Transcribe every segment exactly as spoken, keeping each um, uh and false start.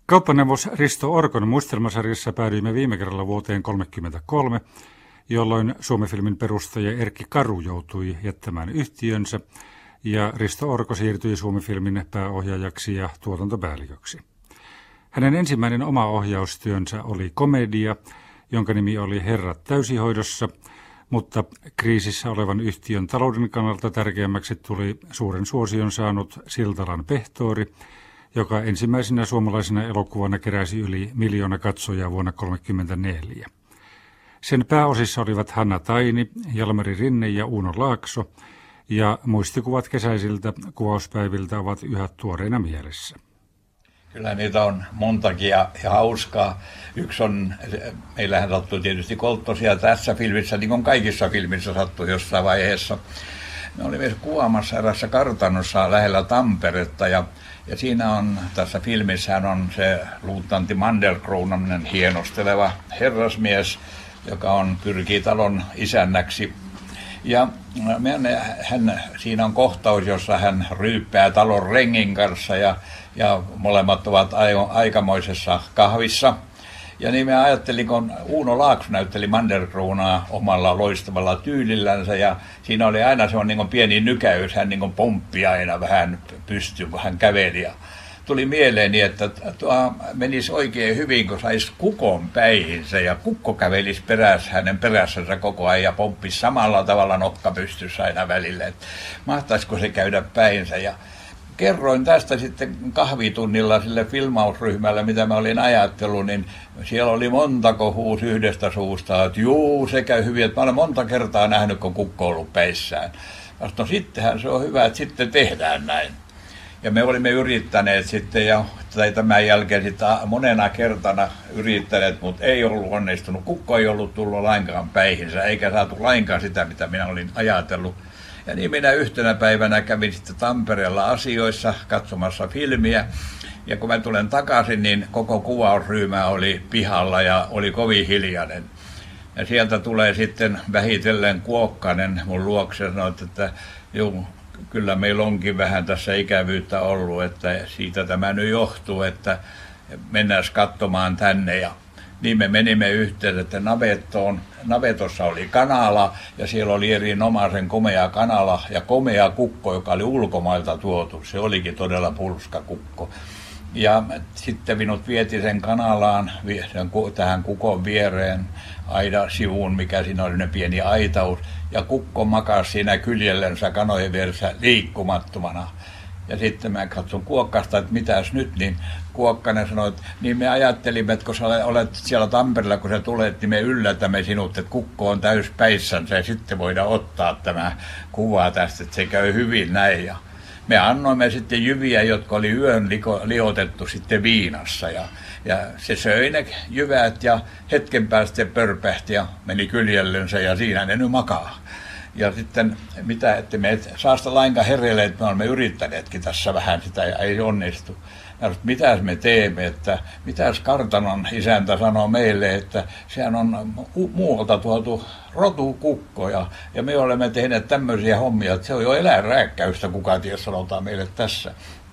Kauppaneuvos Risto Orkon muistelmasarjassa päädyimme viime kerralla vuoteen tuhatyhdeksänsataakolmekymmentäkolme, jolloin Suomi-filmin perustaja Erkki Karu joutui jättämään yhtiönsä ja Risto Orko siirtyi Suomi-filmin pääohjaajaksi ja tuotantopäälliköksi. Hänen ensimmäinen oma ohjaustyönsä oli komedia, jonka nimi oli Herrat täysihoidossa, mutta kriisissä olevan yhtiön talouden kannalta tärkeämmäksi tuli suuren suosion saanut Siltalan Pehtori, joka ensimmäisenä suomalaisena elokuvana keräsi yli miljoona katsojaa vuonna tuhatyhdeksänsataakolmekymmentäneljä. Sen pääosissa olivat Hanna Taini, Jalmari Rinne ja Uuno Laakso, ja muistikuvat kesäisiltä kuvauspäiviltä ovat yhä tuoreina mielessä. Kyllä niitä on montakin ja, ja hauskaa. Yksi on, meillähän sattui tietysti kolttosia tässä filmissä, niin kuin kaikissa filmissä sattui jossain vaiheessa. Me olimme kuvaamassa erässä kartanossa lähellä Tamperetta ja, ja siinä on, tässä filmissähän on se luutnantti Mandelkrounaminen hienosteleva herrasmies, joka on, pyrkii talon isännäksi. Ja hän, siinä on kohtaus, jossa hän ryyppää talon rengin kanssa ja, ja molemmat ovat aikamoisessa kahvissa. Ja niin me ajattelin, kun Uuno Laakso näytteli Mandelkrounaa omalla loistavalla tyylillänsä ja siinä oli aina se on niin kuin pieni nykäys, hän niin kuin pomppi aina vähän pystyyn, kun hän käveli. Ja tuli mieleeni, että tuo menisi oikein hyvin, kun saisi kukon päihinsä ja kukko kävelisi perässä hänen perässänsä koko ajan ja pomppisi samalla tavalla nokka pystyssä aina välillä. Että mahtaisiko se käydä päinsä ja kerroin tästä sitten kahvitunnilla sille filmausryhmälle, mitä mä olin ajatellut, niin siellä oli montako huus yhdestä suusta, että juu, se käy hyvin, että mä olen monta kertaa nähnyt, kun kukko on ollut päissään. Vasta no sittenhän se on hyvä, että sitten tehdään näin. Ja me olimme yrittäneet sitten, ja tai tämän jälkeen sitten monena kertana yrittäneet, mutta ei ollut onnistunut. Kukko ei ollut tullut lainkaan päihinsä, eikä saatu lainkaan sitä, mitä minä olin ajatellut. Ja niin minä yhtenä päivänä kävin sitten Tampereella asioissa katsomassa filmiä. Ja kun mä tulen takaisin, niin koko kuvausryhmä oli pihalla ja oli kovin hiljainen. Ja sieltä tulee sitten vähitellen Kuokkanen mun luokse ja sanoi, että juu, kyllä meillä onkin vähän tässä ikävyyttä ollut, että siitä tämä nyt johtuu, että mennään katsomaan tänne. Ja niin me menimme yhteen, että navettoon, navetossa oli kanala ja siellä oli erinomaisen komea kanala ja komea kukko, joka oli ulkomailta tuotu. Se olikin todella pulska kukko. Ja sitten minut vietiin sen kanalaan tähän kukon viereen aida sivuun, mikä siinä oli ne pieni aitaus. Ja kukko makasi siinä kyljellensä kanojen vieressä liikkumattomana. Ja sitten mä katson Kuokkasta, että mitäs nyt, niin Kuokkanen sanoi, että niin me ajattelimme, että kun sä olet siellä Tampereella, kun sä tulet, niin me yllätämme sinut, että kukko on täyspäissänsä ja sitten voidaan ottaa tämä kuva tästä, että se käy hyvin näin. Ja me annoimme sitten jyviä, jotka oli yön liko, liotettu sitten viinassa ja, ja se söi ne jyvät ja hetken päästä se pörpähti ja meni kyljellensä ja siinä ne nyt makaa. Ja sitten, mitä, että me et saa sitä lainkaan hereille, että me olemme yrittäneetkin tässä vähän sitä ja ei onnistu. Ja mitäs me teemme, että mitäs kartanon isäntä sanoo meille, että sehän on muualta tuotu rotukukko ja, ja me olemme tehneet tämmöisiä hommia, että se on jo eläinrääkkäystä, kuka tiedä sanotaan meille tässä.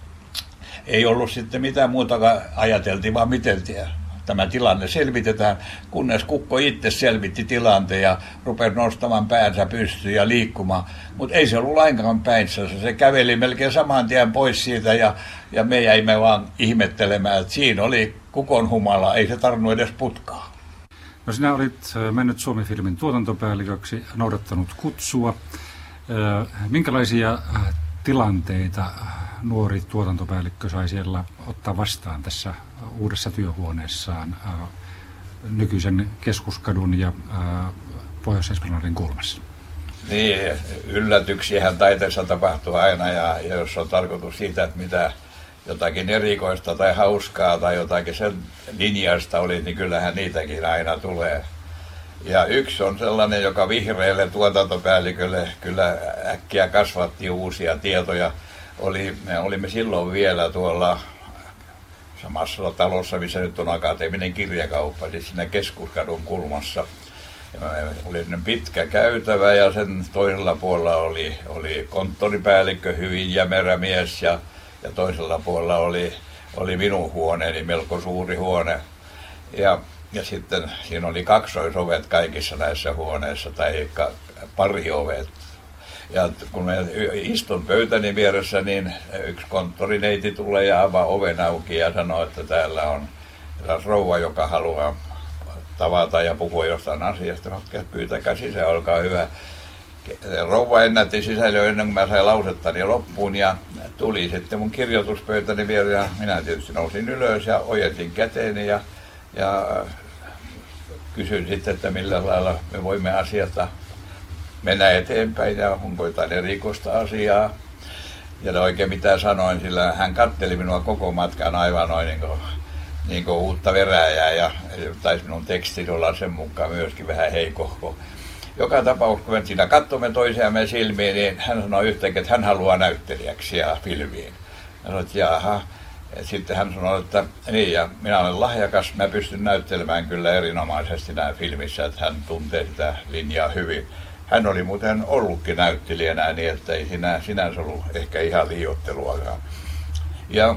Ei ollut sitten mitään muutakaan ajateltiin, vaan miten tiedä. Tämä tilanne selvitetään, kunnes kukko itse selvitti tilanteen ja rupesi nostamaan päänsä pystyyn ja liikkumaan. Mutta ei se ollut lainkaan päinsä, se käveli melkein saman tien pois siitä ja, ja me jäimme vaan ihmettelemään, että siinä oli kukon humala, ei se tarvinnut edes putkaa. No sinä olit mennyt Suomi-filmin tuotantopäälliköksi, noudattanut kutsua. Minkälaisia tilanteita nuori tuotantopäällikkö sai siellä ottaa vastaan tässä uudessa työhuoneessaan äh, nykyisen Keskuskadun ja äh, Pohjois-Esplanadin kulmassa? Niin, yllätyksiähän taiteessa tapahtuu aina ja, ja jos on tarkoitus siitä, että mitä jotakin erikoista tai hauskaa tai jotakin sen linjasta oli, niin kyllähän niitäkin aina tulee. Ja yksi on sellainen, joka vihreälle tuotantopäällikölle kyllä äkkiä kasvatti uusia tietoja. Oli, me olimme silloin vielä tuolla samassa talossa, missä nyt on akateeminen kirjakauppa, siis siinä Keskuskadun kulmassa. Ja oli pitkä käytävä ja sen toisella puolella oli, oli konttoripäällikkö, hyvin jämerä mies ja, ja toisella puolella oli, oli minun huoneeni, melko suuri huone. Ja, ja sitten siinä oli kaksoisovet kaikissa näissä huoneissa, tai pari ovet. Ja kun mä istun pöytäni vieressä, niin yksi konttorineiti tulee ja avaa oven auki ja sanoo, että täällä on rouva, joka haluaa tavata ja puhua jostain asiasta. Pyytäkää sisään, olkaa hyvä. Rouva ennätti sisälle jo ennen kuin mä sain lausettani loppuun ja tuli sitten mun kirjoituspöytäni vielä ja minä tietysti nousin ylös ja ojensin käteeni ja, ja kysyin sitten, että millä lailla me voimme asiasta mennä eteenpäin ja onko jotain erikoista asiaa. Ja oikein mitä sanoin, sillä hän katteli minua koko matkan aivan noin niin kuin, niin kuin uutta verääjää ja taisi minun tekstit olla sen mukaan myöskin vähän heikohko. Joka tapauksessa, kun me siinä katsomme toisiamme silmiin, niin hän sanoi yhtäkkiä, että hän haluaa näyttelijäksi ja filmiin. Ja sanoin, että jaha. Ja sitten hän sanoi, että niin, ja minä olen lahjakas, mä pystyn näyttelemään kyllä erinomaisesti nämä filmissä, että hän tuntee sitä linjaa hyvin. Hän oli muuten ollutkin näyttelijänä, niin että ei siinä sinänsä ollut ehkä ihan liioitteluakaan. Ja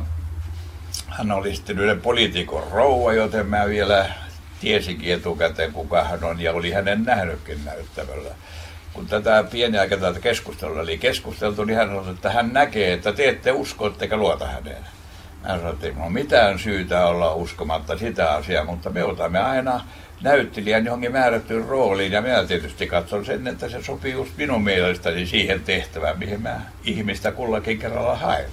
hän oli sitten yhden poliitikon rouva, joten mä vielä tiesinkin etukäteen, kuka hän on, ja oli hänen nähnytkin näyttämällä. Kun tätä pieni aika tätä keskustelua oli keskusteltu, niin hän sanoi, että hän näkee, että te ette usko, ettekä luota häneen. Hän sanoi, että ei ole mitään syytä olla uskomatta sitä asiaa, mutta me otamme aina näyttelijän johonkin määrättyyn rooliin, ja minä tietysti katson sen, että se sopii just minun mielestäni siihen tehtävään, mihin mä ihmistä kullakin kerralla haen.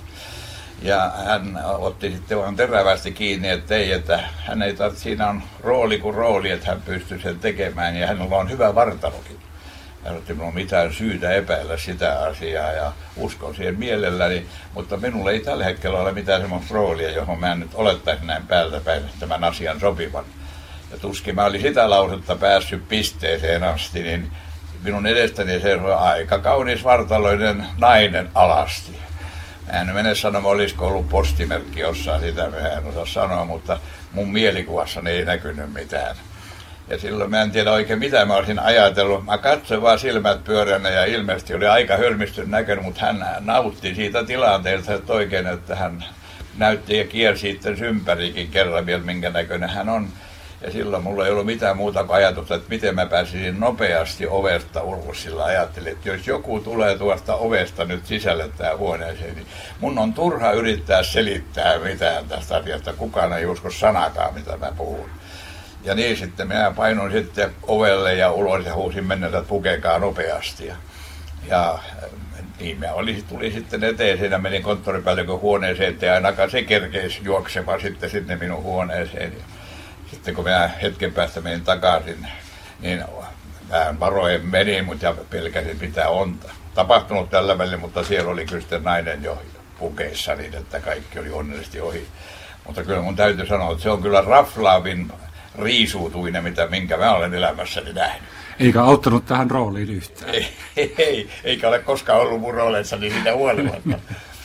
Ja hän otti sitten vaan terävästi kiinni, että ei, että hän ei tarvitse, siinä on rooli kuin rooli, että hän pystyy sen tekemään, ja hänellä on hyvä vartalokin. Hän otti minulla mitään syytä epäillä sitä asiaa, ja uskon siihen mielelläni, mutta minulla ei tällä hetkellä ole mitään semmoista roolia, johon mä nyt olettaisin näin päältä päin tämän asian sopivan. Ja tuskin mä olin sitä lausetta päässyt pisteeseen asti, niin minun edestäni se on aika kaunis vartaloinen nainen alasti. Mä en mene sanomaan, olisiko ollut postimerkki jossain, sitä mä en osaa sanoa, mutta mun mielikuvassani ei näkynyt mitään. Ja silloin mä en tiedä oikein mitä mä olisin ajatellut. Mä katsoin vaan silmät pyöränä ja ilmeisesti oli aika hölmistyn näköinen, mutta hän nautti siitä tilanteesta, että oikein, että hän näytti ja kiersi sitten ympärikin kerran vielä, minkä näköinen hän on. Ja silloin mulla ei ollut mitään muuta kuin ajatusta, että miten mä pääsisin nopeasti ovesta ulos. Sillä ajattelin, että jos joku tulee tuosta ovesta nyt sisälle tähän huoneeseen, niin mun on turha yrittää selittää mitään tästä asiasta. Kukaan ei usko sanakaan, mitä mä puhun. Ja niin sitten minä painoin sitten ovelle ja ulos ja huusin mennä, että pukekaa nopeasti. Ja, ja niin mä oli, tuli sitten eteen, siinä menin konttoripäällikön huoneeseen, että ainakaan se kerkeisi juoksemaan sitten sinne minun huoneeseen. Sitten kun minä hetken päästä menin takaisin, niin vähän varoen menin, mutta pelkäsin mitä on tapahtunut tällä välillä, mutta siellä oli kyllä sitten nainen jo pukeissa niin, että kaikki oli onnellisesti ohi. Mutta kyllä mun täytyy sanoa, että se on kyllä raflaavin riisuutuinen, mitä, minkä mä olen elämässäni nähnyt. Eikä auttanut tähän rooliin yhtään. Ei, ei, eikä ole koskaan ollut mun rooleissani siitä huolimatta.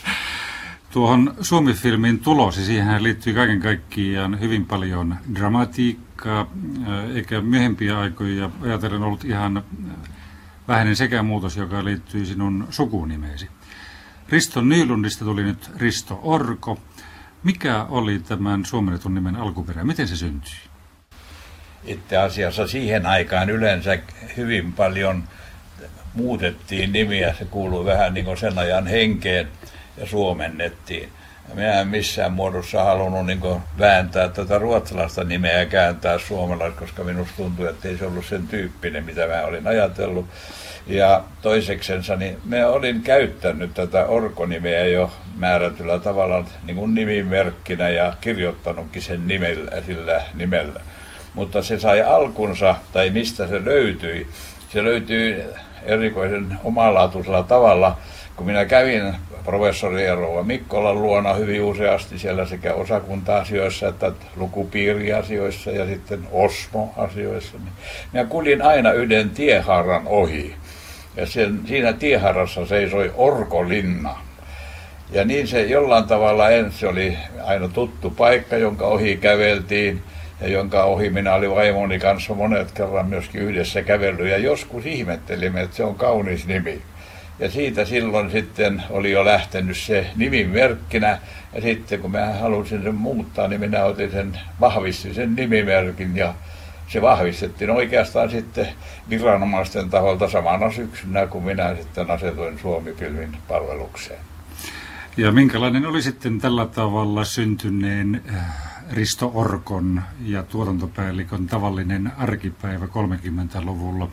Tuohon Suomi-filmin tulosi, siihen liittyy kaiken kaikkiaan hyvin paljon dramatiikkaa, eikä myöhempiä aikoja ajatellen ollut ihan vähäinen sekä muutos, joka liittyy sinun sukunimeesi. Risto Nylundista tuli nyt Risto Orko. Mikä oli tämän suomennetun nimen alkuperä? Miten se syntyi? Itse asiassa siihen aikaan yleensä hyvin paljon muutettiin nimiä. Se kuului vähän niin kuin sen ajan henkeen ja suomennettiin. Minä en missään muodossa halunnut niin kuin vääntää tätä ruotsalaista nimeä ja kääntää suomalaista, koska minusta tuntui, että ei se ollut sen tyyppinen, mitä mä olin ajatellut. Ja toiseksensa, niin mä olin käyttänyt tätä Orko-nimeä jo määrätyllä tavalla niin kuin nimimerkkinä ja kirjoittanutkin sen nimellä, sillä nimellä. Mutta se sai alkunsa, tai mistä se löytyi. Se löytyi erikoisen omalaatuisella tavalla, kun minä kävin professori Eero Mikkolan luona hyvin useasti siellä sekä osakunta-asioissa että lukupiiriasioissa ja sitten Osmo-asioissa. Niin minä kuljin aina yhden tiehaaran ohi. Ja sen, siinä tieharassa seisoi Orkolinna. Ja niin se jollain tavalla ensin oli aina tuttu paikka, jonka ohi käveltiin. Ja jonka ohi minä olin vaimoni kanssa monet kerran myöskin yhdessä kävellyt. Ja joskus ihmettelimme, että se on kaunis nimi. Ja siitä silloin sitten oli jo lähtenyt se nimimerkkinä. Ja sitten kun mä halusin sen muuttaa, niin minä otin sen, vahvistin sen nimimerkin ja se vahvistettiin oikeastaan sitten viranomaisten taholta samana syksynä, kun minä sitten asetuin Suomi-filmin palvelukseen. Ja minkälainen oli sitten tällä tavalla syntyneen Risto Orkon ja tuotantopäällikön tavallinen arkipäivä kolmekymmentäluvulla?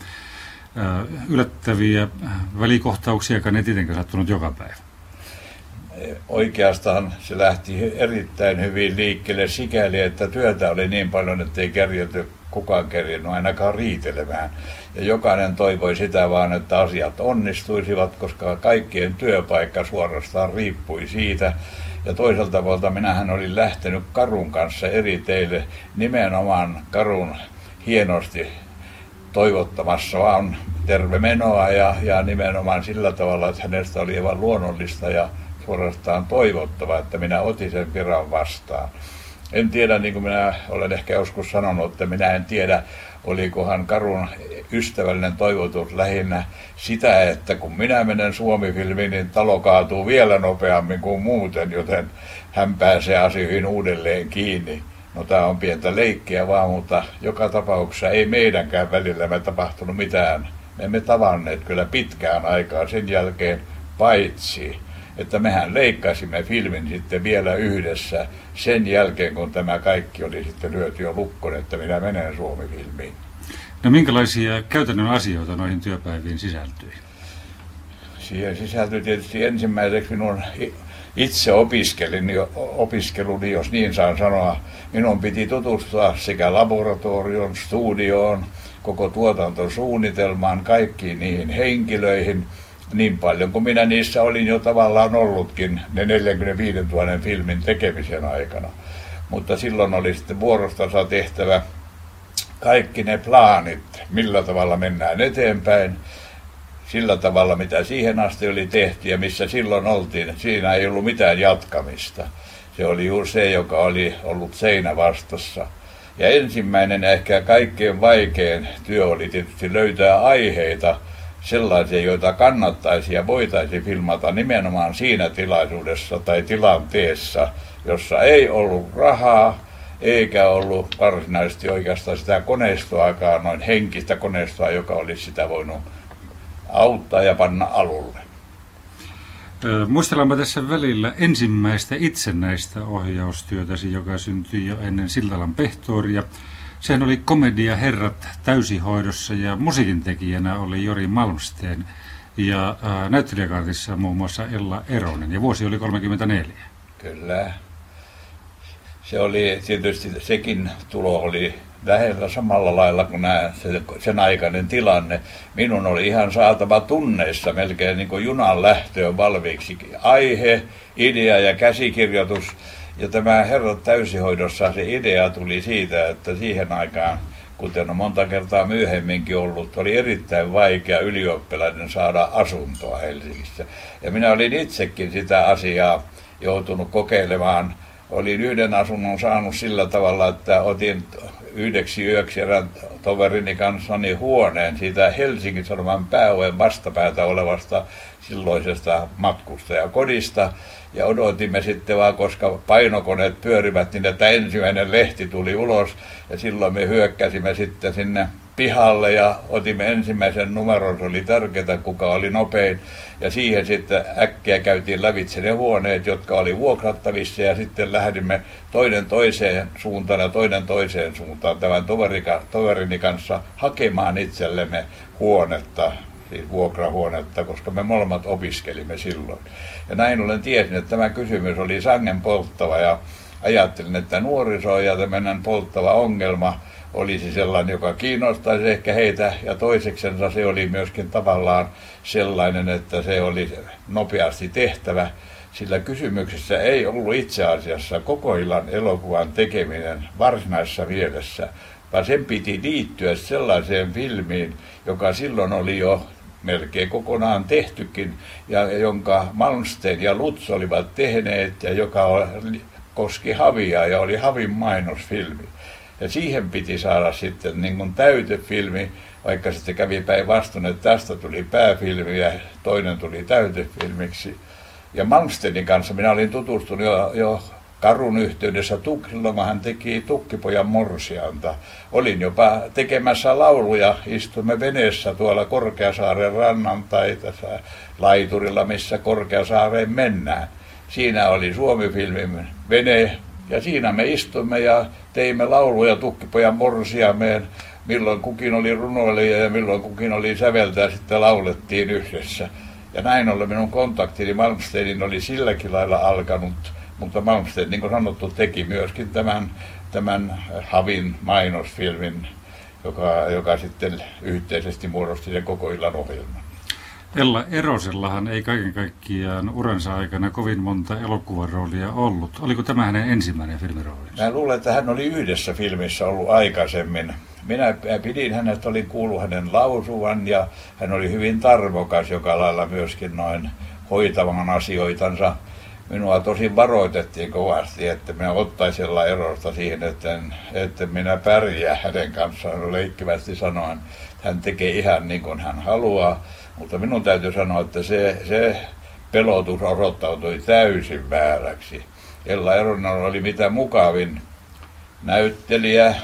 Yllättäviä välikohtauksia, ei tietenkään sattunut joka päivä. Oikeastaan se lähti erittäin hyvin liikkeelle sikäli, että työtä oli niin paljon, että ei kerjäty kukaan kerjännyt ainakaan riitelemään. Ja jokainen toivoi sitä vaan, että asiat onnistuisivat, koska kaikkien työpaikka suorastaan riippui siitä. Ja toisaalta puolta minähän olin lähtenyt Karun kanssa eri teille nimenomaan Karun hienosti toivottamassa vaan terve menoa ja, ja nimenomaan sillä tavalla, että hänestä oli aivan luonnollista ja suorastaan toivottava, että minä otin sen viran vastaan. En tiedä, niin kuin minä olen ehkä joskus sanonut, että minä en tiedä, olikohan Karun ystävällinen toivotus lähinnä sitä, että kun minä menen Suomi-filmiin, niin talo kaatuu vielä nopeammin kuin muuten, joten hän pääsee asioihin uudelleen kiinni. No tämä on pientä leikkiä vaan, mutta joka tapauksessa ei meidänkään välillämme tapahtunut mitään. Me emme tavanneet kyllä pitkään aikaa sen jälkeen, paitsi että mehän leikkasimme filmin sitten vielä yhdessä sen jälkeen, kun tämä kaikki oli sitten lyöty jo lukkoon, että minä menen Suomi-filmiin. No minkälaisia käytännön asioita noihin työpäiviin sisältyi? Siihen sisältyi tietysti ensimmäiseksi minun itse opiskelin, opiskeluni, jos niin saan sanoa. Minun piti tutustua sekä laboratorion, studioon, koko tuotantosuunnitelmaan, kaikkiin niihin henkilöihin, niin paljon kuin minä niissä olin jo tavallaan ollutkin ne neljäkymmentäviisituhatta filmin tekemisen aikana. Mutta silloin oli sitten vuorostansa tehtävä kaikki ne plaanit, millä tavalla mennään eteenpäin, sillä tavalla mitä siihen asti oli tehty ja missä silloin oltiin. Siinä ei ollut mitään jatkamista. Se oli juuri se, joka oli ollut seinä vastassa. Ja ensimmäinen ja ehkä kaikkein vaikein työ oli tietysti löytää aiheita, sellaisia, joita kannattaisi ja voitaisiin filmata nimenomaan siinä tilaisuudessa tai tilanteessa, jossa ei ollut rahaa, eikä ollut varsinaisesti oikeastaan sitä koneistoakaan, noin henkistä koneistoa, joka olisi sitä voinut auttaa ja panna alulle. Muistellaanpa tässä välillä ensimmäistä itsenäistä ohjaustyötäsi, joka syntyi jo ennen Siltalan Pehtooria. Sehän oli komedia Herrat täysihoidossa ja musiikintekijänä oli Jori Malmsteen ja ää, näyttelijäkaartissa muun muassa Ella Eronen ja vuosi oli kolmekymmentäneljä. Kyllä. Se oli tietysti, sekin tulo oli lähellä samalla lailla kuin nämä, sen aikainen tilanne. Minun oli ihan saatava tunneissa melkein niin kuin junan lähtöön valmiiksi. Aihe, idea ja käsikirjoitus. Ja tämä Herrat täysihoidossa se idea tuli siitä, että siihen aikaan, kuten on monta kertaa myöhemminkin ollut, oli erittäin vaikea ylioppilaiden saada asuntoa Helsingissä. Ja minä olin itsekin sitä asiaa joutunut kokeilemaan. Olin yhden asunnon saanut sillä tavalla, että otin yhdeksi yöksi erään toverini kanssani huoneen siitä Helsingin Sanoman pääoven vastapäätä olevasta silloisesta matkustajakodista. Ja odotimme sitten vaan, koska painokoneet pyörivät niin, että ensimmäinen lehti tuli ulos. Ja silloin me hyökkäsimme sitten sinne pihalle ja otimme ensimmäisen numeron. Se oli tärkeää, kuka oli nopein. Ja siihen sitten äkkiä käytiin lävitse ne huoneet, jotka oli vuokrattavissa. Ja sitten lähdimme toinen toiseen suuntaan ja toinen toiseen suuntaan tämän toverini kanssa hakemaan itsellemme huonetta. Siis vuokrahuonetta, koska me molemmat opiskelimme silloin. Ja näin ollen tiesin, että tämä kysymys oli sangen polttava ja ajattelin, että nuoriso ja tämmöinen polttava ongelma olisi sellainen, joka kiinnostaisi ehkä heitä ja toiseksensa se oli myöskin tavallaan sellainen, että se oli nopeasti tehtävä, sillä kysymyksessä ei ollut itse asiassa koko illan elokuvan tekeminen varsinaisessa mielessä, vaan sen piti liittyä sellaiseen filmiin, joka silloin oli jo melkein kokonaan tehtykin, ja jonka Malmsteen ja Lutz olivat tehneet, ja joka koski Havia, ja oli Havin mainosfilmi. Ja siihen piti saada sitten niin kuin täytefilmi, vaikka sitten kävi päinvastoin, että tästä tuli pääfilmi ja toinen tuli täytefilmiksi. Ja Malmstedin kanssa minä olin tutustunut jo, jo Karun yhteydessä, silloin hän teki Tukkipojan morsianta. Olin jopa tekemässä lauluja, istuimme veneessä tuolla Korkeasaaren rannan tai tässä laiturilla, missä Korkeasaareen mennään. Siinä oli Suomi-filmin vene ja siinä me istuimme ja teimme lauluja Tukkipojan morsiameen. Milloin kukin oli runoilija ja milloin kukin oli säveltäjä, sitten laulettiin yhdessä. Ja näin ollen minun kontaktini Malmstedin oli silläkin lailla alkanut. Mutta Malmsted, niin kuin sanottu, teki myöskin tämän, tämän Havin mainosfilmin, joka, joka sitten yhteisesti muodosti sen koko illan ohjelman. Ella Erosellahan ei kaiken kaikkiaan uransa aikana kovin monta elokuvaroolia ollut. Oliko tämä hänen ensimmäinen filmiroolinsa? Mä luulen, että hän oli yhdessä filmissä ollut aikaisemmin. Minä pidin hänestä, olin kuullut hänen lausuvan ja hän oli hyvin tarmokas joka lailla myöskin noin hoitavan asioitansa. Minua tosin varoitettiin kovasti, että minä ottaisin Ella Erosta siihen, että, en, että minä pärjää hänen kanssaan. Leikkivästi sanoen, että hän tekee ihan niin kuin hän haluaa. Mutta minun täytyy sanoa, että se, se pelotus osoittautui täysin vääräksi. Ella Eronen oli mitä mukavin näyttelijä,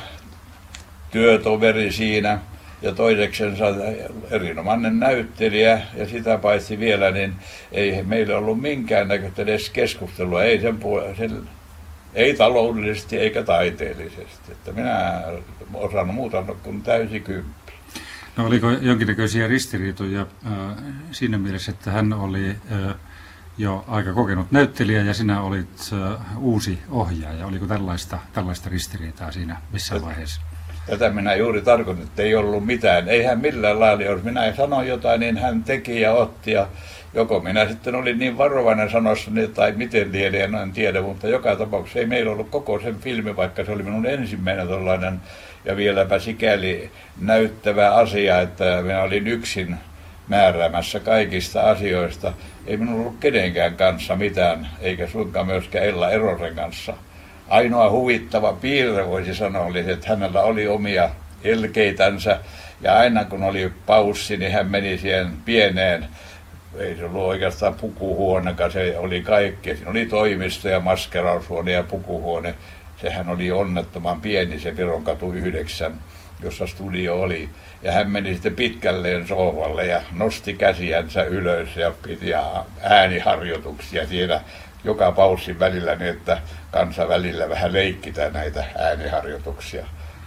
työtoveri siinä ja toiseksensa erinomainen näyttelijä ja sitä paitsi vielä, niin ei meillä ollut minkäännäköistä edes keskustelua, ei, sen puol- sen, ei taloudellisesti eikä taiteellisesti. Että minä osannut muuta kuin täysi kymppi. No oliko jonkinnäköisiä ristiriitoja äh, siinä mielessä, että hän oli äh, jo aika kokenut näyttelijä ja sinä olit äh, uusi ohjaaja. Oliko tällaista, tällaista ristiriitaa siinä missään vaiheessa? Tätä minä juuri tarkoitin, että ei ollut mitään. Ei hän millään lailla, jos minä sanoin jotain, niin hän teki ja otti. Ja joko minä sitten olin niin varovainen sanossani, tai miten lienee, en tiedä, mutta joka tapauksessa ei meillä ollut koko sen filmi, vaikka se oli minun ensimmäinen tollainen ja vieläpä sikäli näyttävä asia, että minä olin yksin määräämässä kaikista asioista. Ei minulla ollut kenenkään kanssa mitään, eikä suinkaan myöskään Ella Erosen kanssa. Ainoa huvittava piirre voisi sanoa oli, että hänellä oli omia elkeitänsä ja aina kun oli paussi, niin hän meni siihen pieneen, ei se ollut oikeastaan pukuhuonekaan, se oli kaikkea. Siinä oli toimisto ja maskeraushuone ja pukuhuone. Sehän oli onnettoman pieni se Vironkatu yhdeksän, jossa studio oli. Ja hän meni sitten pitkälleen sohvalle ja nosti käsiänsä ylös ja piti ääniharjoituksia siinä joka paussin välillä, niin että kansa välillä vähän leikkitään näitä ääniharjoituksia.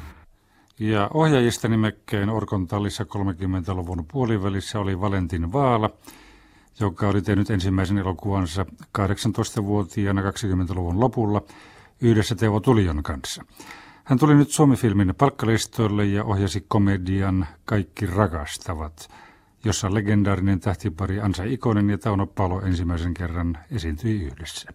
Ja ohjaajista nimekkäin Orkon tallissa kolmekymmentäluvun puolivälissä oli Valentin Vaala, joka oli tehnyt ensimmäisen elokuvansa kahdeksantoistavuotiaana kaksikymmentäluvun lopulla yhdessä Teuvo Tulion kanssa. Hän tuli nyt Suomi-filmin palkkalistoille ja ohjasi komedian Kaikki rakastavat, jossa legendaarinen tähtipari Ansa Ikonen ja Tauno Palo ensimmäisen kerran esiintyi yhdessä.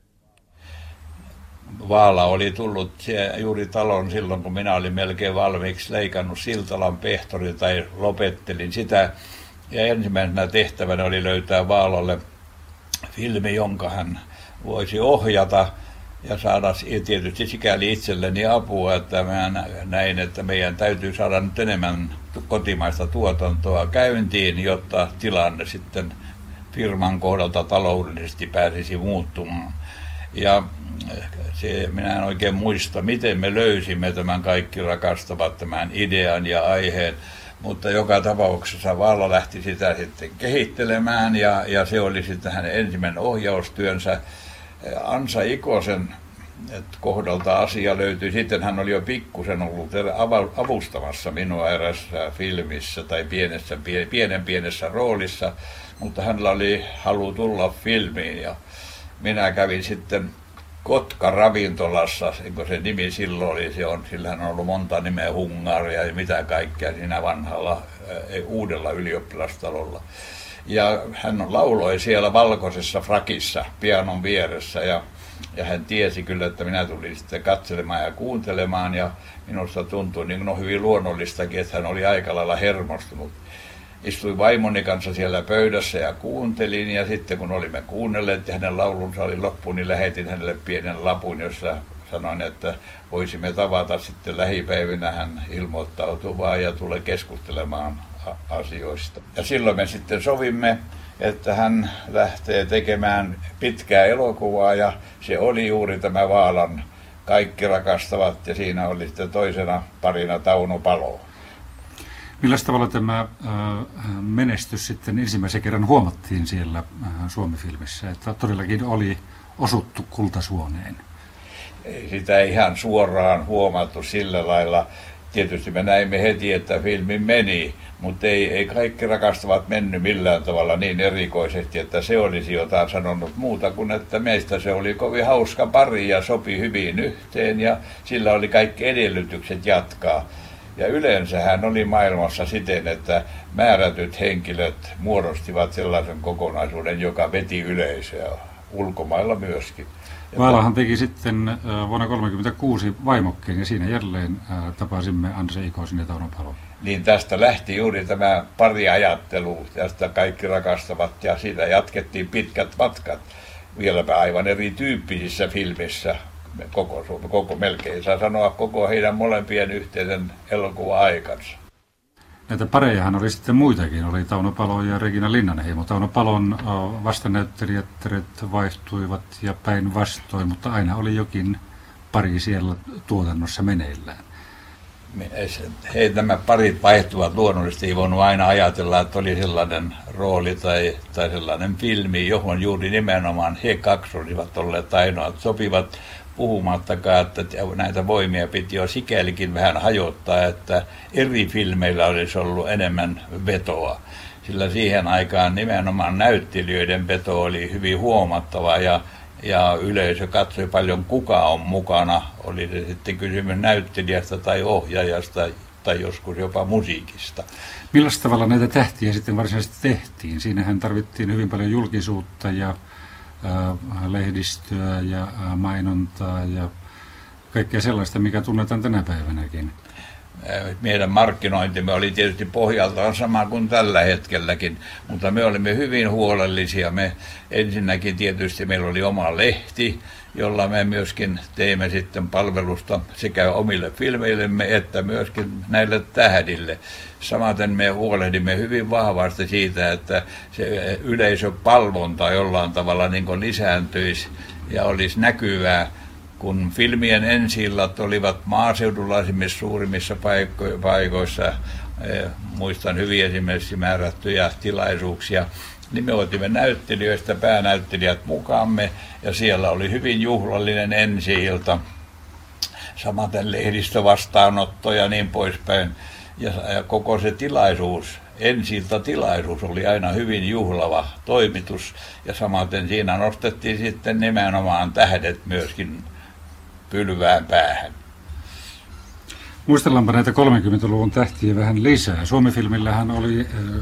Vaala oli tullut juuri talon silloin, kun minä olin melkein valmiiksi leikannut Siltalan Pehtori tai lopettelin sitä. Ja ensimmäisenä tehtävänä oli löytää Vaalalle filmi, jonka hän voisi ohjata ja saada tietysti sikäli itselleni apua, että mä näin, että meidän täytyy saada nyt enemmän kotimaista tuotantoa käyntiin, jotta tilanne sitten firman kohdalta taloudellisesti pääsisi muuttumaan. Ja se, minä en oikein muista, miten me löysimme tämän Kaikki rakastavat tämän idean ja aiheen, mutta joka tapauksessa Vaala lähti sitä sitten kehittelemään ja, ja se oli sitten hänen ensimmäinen ohjaustyönsä. Ansa Ikosen kohdalta asia löytyi. Sitten hän oli jo pikkusen ollut avustamassa minua erässä filmissä tai pienessä, pienen pienessä roolissa, mutta hänellä oli halu tulla filmiin ja minä kävin sitten Kotka-ravintolassa, eikö se nimi silloin oli, se on, sillä on ollut monta nimeä, Hungaria ja mitä kaikkea siinä vanhalla ei, uudella ylioppilastalolla. Ja hän lauloi siellä valkoisessa frakissa pianon vieressä ja, ja hän tiesi kyllä, että minä tulin sitten katselemaan ja kuuntelemaan ja minusta tuntui niin no hyvin luonnollistakin, että hän oli aika lailla hermostunut. Istuin vaimoni kanssa siellä pöydässä ja kuuntelin ja sitten kun olimme kuunnelleet ja hänen laulunsa oli loppuun, niin lähetin hänelle pienen lapun, jossa sanoin, että voisimme tavata sitten lähipäivinä, hän ilmoittautui vaan ja tulee keskustelemaan asioista. Ja silloin me sitten sovimme, että hän lähtee tekemään pitkää elokuvaa ja se oli juuri tämä Vaalan Kaikki rakastavat ja siinä oli sitten toisena parina Tauno Palo. Millä tavalla tämä menestys sitten ensimmäisen kerran huomattiin siellä Suomi-filmissä, että todellakin oli osuttu kultasuoneen? Ei sitä ihan suoraan huomattu sillä lailla. Tietysti me näimme heti, että filmi meni, mutta ei, ei Kaikki rakastavat mennyt millään tavalla niin erikoisesti, että se olisi jotain sanonut muuta kuin, että meistä se oli kovin hauska pari ja sopi hyvin yhteen ja sillä oli kaikki edellytykset jatkaa. Ja yleensähän oli maailmassa siten, että määrätyt henkilöt muodostivat sellaisen kokonaisuuden, joka veti yleisöä ulkomailla myöskin. Vaalahan teki sitten vuonna tuhatyhdeksänsataakolmekymmentäkuusi Vaimokkeen ja siinä jälleen tapasimme Andrei Ikosin ja Tauno Palon. Niin tästä lähti juuri tämä pariajattelu, tästä Kaikki rakastavat ja siitä jatkettiin pitkät matkat. Vieläpä aivan erityyppisissä filmissä, koko, koko melkein saa sanoa koko heidän molempien yhteisen elokuva-aikansa. Näitä parejahan oli sitten muitakin, oli Tauno Palo ja Regina Linnanheimo. Tauno Palon vastanäyttelijät vaihtuivat ja päinvastoin, mutta aina oli jokin pari siellä tuotannossa meneillään. He nämä parit vaihtuvat luonnollisesti, ei voinut aina ajatella, että oli sellainen rooli tai, tai sellainen filmi, johon juuri nimenomaan he kaksi olisivat olleet ainoat sopivat. Puhumattakaan, että näitä voimia piti jo sikälikin vähän hajottaa, että eri filmeillä olisi ollut enemmän vetoa. Sillä siihen aikaan nimenomaan näyttelijöiden veto oli hyvin huomattava ja, ja yleisö katsoi paljon kuka on mukana. Oli se sitten kysymys näyttelijästä tai ohjaajasta tai joskus jopa musiikista. Millä tavalla näitä tähtiä sitten varsinaisesti tehtiin? Siinähän tarvittiin hyvin paljon julkisuutta ja lehdistöä ja mainontaa ja kaikkea sellaista, mikä tunnetaan tänä päivänäkin. Meidän markkinointimme oli tietysti pohjaltaan sama kuin tällä hetkelläkin, mutta me olimme hyvin huolellisia. Me ensinnäkin tietysti meillä oli oma lehti, jolla me myöskin teimme sitten palvelusta sekä omille filmeillemme että myöskin näille tähdille. Samaten me huolehdimme hyvin vahvasti siitä, että se yleisöpalvonta jollain tavalla niin kuin lisääntyisi ja olisi näkyvää. Kun filmien ensi-illat olivat maaseudulaisimmissa suurimmissa paiko- paikoissa, eh, muistan hyvin esimerkiksi määrättyjä tilaisuuksia, niin me otimme näyttelijöistä päänäyttelijät mukaamme ja siellä oli hyvin juhlallinen ensi-ilta, samaten lehdistövastaanotto ja niin poispäin. Ja, ja koko se tilaisuus, ensi-iltatilaisuus oli aina hyvin juhlava toimitus ja samaten siinä nostettiin sitten nimenomaan tähdet myöskin pylvään päähän. Muistellaanpa näitä kolmekymmentäluvun tähtiä vähän lisää. Suomi-filmillähän oli äh,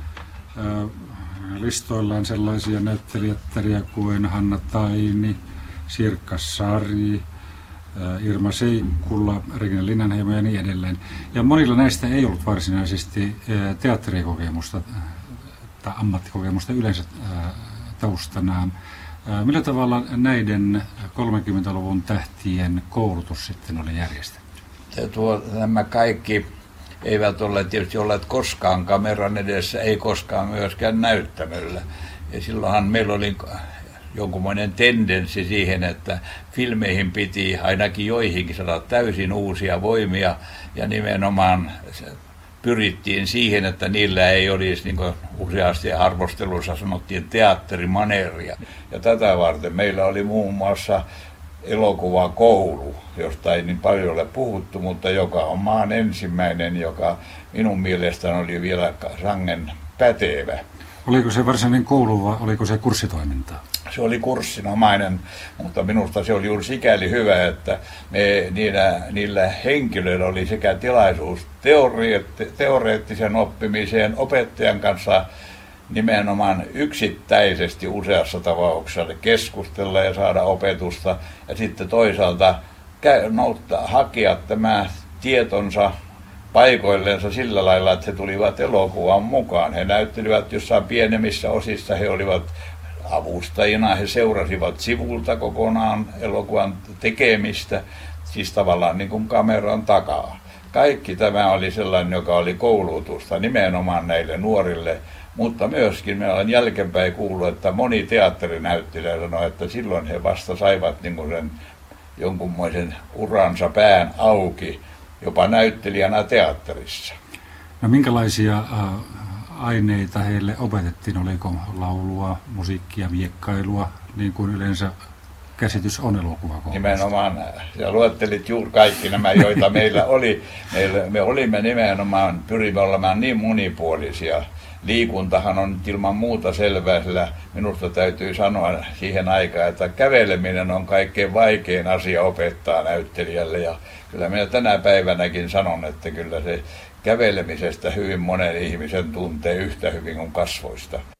äh, listoillaan sellaisia näyttelijättäriä kuin Hanna Taini, Sirkka Sari, äh, Irma Seikkula, Regina Linnanheimo ja niin edelleen. Ja monilla näistä ei ollut varsinaisesti äh, teatterikokemusta äh, tai ammattikokemusta yleensä äh, taustanaan. Millä tavalla näiden kolmekymmentäluvun tähtien koulutus sitten oli järjestetty? Tuo, nämä kaikki eivät ole tietysti olleet koskaan kameran edessä, ei koskaan myöskään näyttämöllä. Ja silloinhan meillä oli jonkunmoinen tendenssi siihen, että filmeihin piti ainakin joihinkin saada täysin uusia voimia ja nimenomaan pyrittiin siihen, että niillä ei olisi, niin kuin useasti arvostelussa sanottiin, teatterimaneeria. Ja tätä varten meillä oli muun muassa elokuvakoulu, josta ei niin paljon ole puhuttu, mutta joka on maan ensimmäinen, joka minun mielestäni oli vielä sangen pätevä. Oliko se varsinainen koulu vai oliko se kurssitoimintaa? Se oli kurssinomainen, mutta minusta se oli juuri sikäli hyvä, että me, niillä, niillä henkilöillä oli sekä tilaisuus teoreetti, teoreettisen oppimiseen opettajan kanssa nimenomaan yksittäisesti useassa tapauksessa keskustella ja saada opetusta ja sitten toisaalta nouttaa, hakea tämä tietonsa paikoilleensa sillä lailla, että he tulivat elokuvaan mukaan. He näyttelivät jossain pienemmissä osissa, he olivat avustajina he seurasivat sivulta kokonaan elokuvan tekemistä, siis tavallaan niin kuin kameran takaa. Kaikki tämä oli sellainen, joka oli koulutusta nimenomaan näille nuorille, mutta myöskin me olen jälkeenpäin kuullut, että moni teatterinäyttelijä sanoi, että silloin he vasta saivat niin kuin sen jonkunmoisen uransa pään auki, jopa näyttelijänä teatterissa. No minkälaisia äh, aineita heille opetettiin? Oliko laulua, musiikkia, viekkailua, niin kuin yleensä käsitys on elokuvakoulusta? Nimenomaan, ja luettelit juuri kaikki nämä, joita meillä oli. Meillä, me olimme nimenomaan, pyrimme olemaan niin monipuolisia. Liikuntahan on ilman muuta selvää, sillä minusta täytyy sanoa siihen aikaan, että käveleminen on kaikkein vaikein asia opettaa näyttelijälle. Ja kyllä minä tänä päivänäkin sanon, että kyllä se kävelemisestä hyvin monen ihmisen tuntee yhtä hyvin kuin kasvoista.